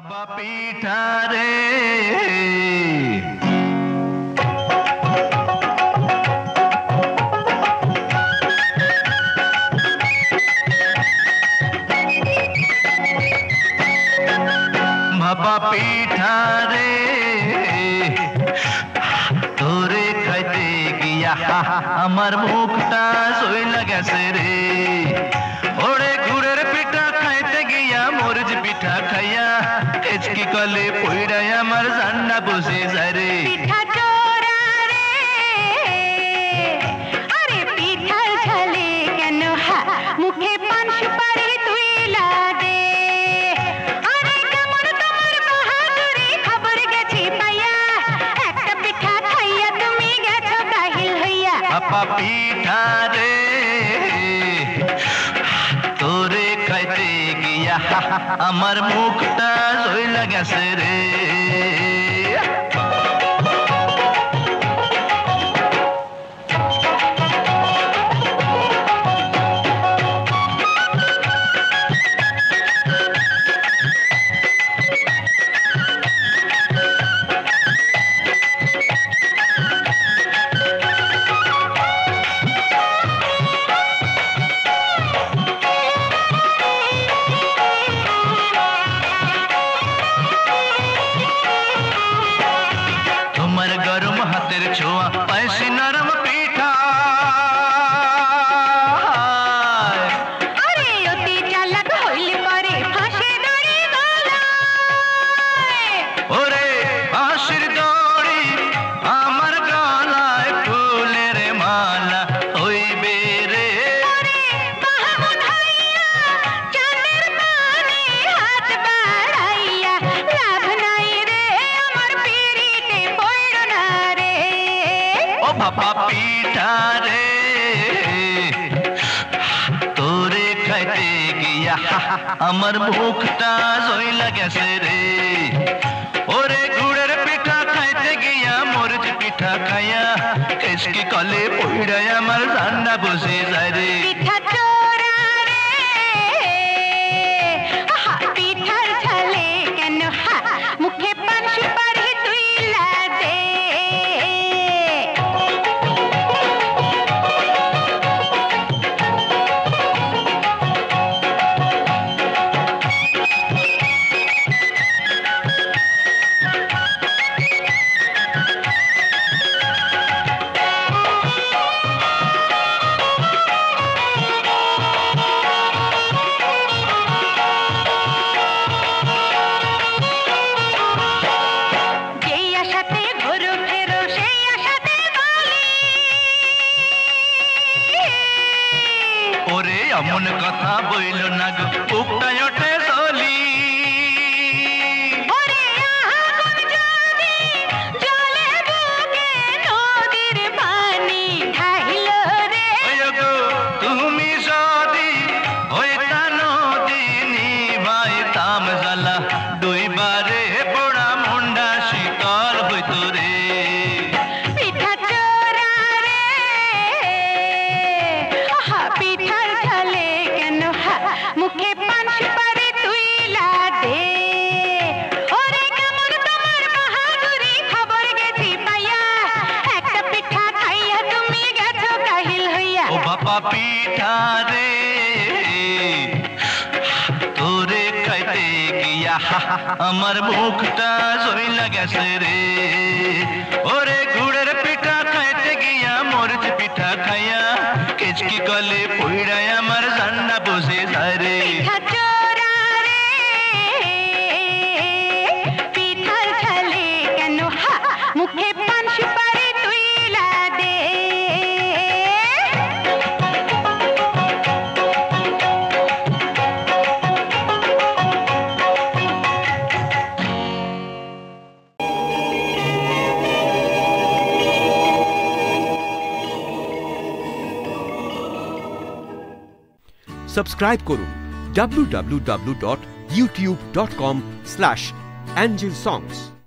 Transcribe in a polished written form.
ভাপা পিঠা রে ভাপা পিঠা রে তোরে খাইতে গিয়া আমার মুখটা সইলা গেছে রে ওরে গুড়ের পিঠা খাইতে গিয়া মরিচ পিঠা খাইয়া এচকি কলে পইড়াই আমার জান্না বসে যায় রে মুখে পান সুপারি তুই লাদে আরে কেমন তোমার বাহাদুরি খবর গেছি পাইয়া একটা পিঠা খাইয়া তুমি গেছো কাহিল হইয়া ভাপা পিঠা রে তোরে খাইতে গিয়া আমার মুখটা সইলা গেছে রে গরম হাতের ছোঁয়া পাইছি নরম পিঠা আরে অতি চালাক হইলে পরে ফাঁসে দড়ি গলায় ওরে ফাঁসির দড়ি আমার গলায় ফুলের মালা হইবে রে বাহামুদ হইয়া চাঁদের পানে হাত বাড়াইয়া লাভ নাই রে আমার পিড়িতে পড়ো না রে ও ভাপা পিঠা রে তোরে খাইতে গিয়া আমার মুখটা সইলা গেছে রে ওরে গুড়ের পিঠা খাইতে গিয়া মরিচ পিঠা খাইয়া কেসকি কলে পইড়াই আমার জান্না বসে যায় রে পিঠা চোরা রে আহা পিঠার ঝালে কেন মুখে পান সুপারি তুই লাদে যেই আশাতে ঘোরো ফেরো সেই আশাতে বলি ওরে এমন কথা বইল না গো বুকটাই ওঠে চলি ওরে আগুন যদি জলে বুকে নদীর পানি ঢাইল রে ওই গো তুমি যদি হইতা নদী নিভাইতাম জ্বালা দুইবারে পোড়া মুন্ডা শীতল হইতো রে পিঠা চোরা রে আহা পিঠার ঝালে কেন মুখে পান সুপারি তুই লাদে ওরে কেমন তোমার বাহাদুরি খবর গেছি পাইয়া একটা পিঠা খাইয়া তুমি গেছো কাহিল হইয়া ও বাবা পিঠা রে তোরে খাইতে গিয়া আমার মুখটা সইলা গেছে রে ওরে গুড়ের পিঠা খাইতে গিয়া মরিচ পিঠা খাইয়া কেচকি কলে পইড়াই আমার জান্না বসে যায় রে পিঠা চোরা রে পিঠার ঝালে কেন মুখে পান সুপারি তুই লাদে সাবস্ক্রাইব করুন www.youtube.com/angelsongs